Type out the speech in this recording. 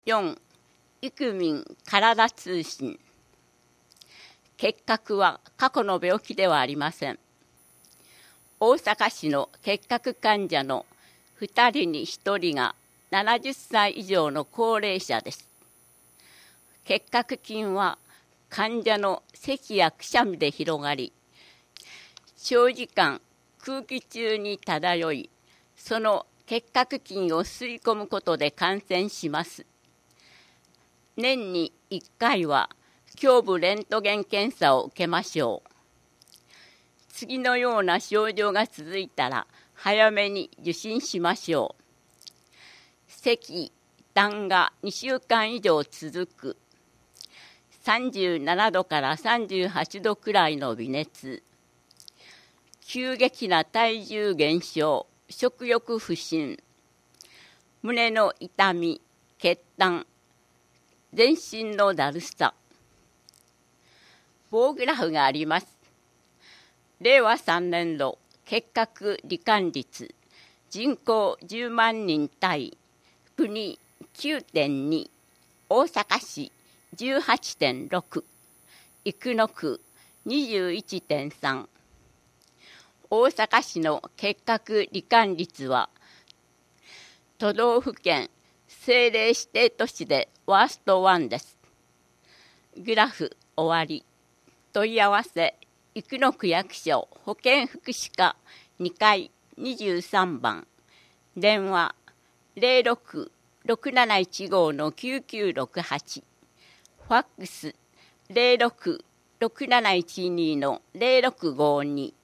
4. イクミン体通信。結核は過去の病気ではありません。大阪市の結核患者の2人に1人が70歳以上の高齢者です。結核菌は患者の咳やくしゃみで広がり、長時間空気中に漂い、その結核菌を吸い込むことで感染します。年に1回は胸部レントゲン検査を受けましょう。次のような症状が続いたら早めに受診しましょう。咳、痰が2週間以上続く。37度から38度くらいの微熱。急激な体重減少、食欲不振。胸の痛み、血痰。全身のだるさ。棒グラフがあります。令和3年度結核罹患率、人口10万人対国 9.2、大阪市 18.6、生野区 21.3。大阪市の結核罹患率は、都道府県政令指定都市でワースト1です。グラフ終わり。問い合わせ、生野区役所保健福祉課2階23番。電話 06-6715-9968。ファックス 06-6712-0652。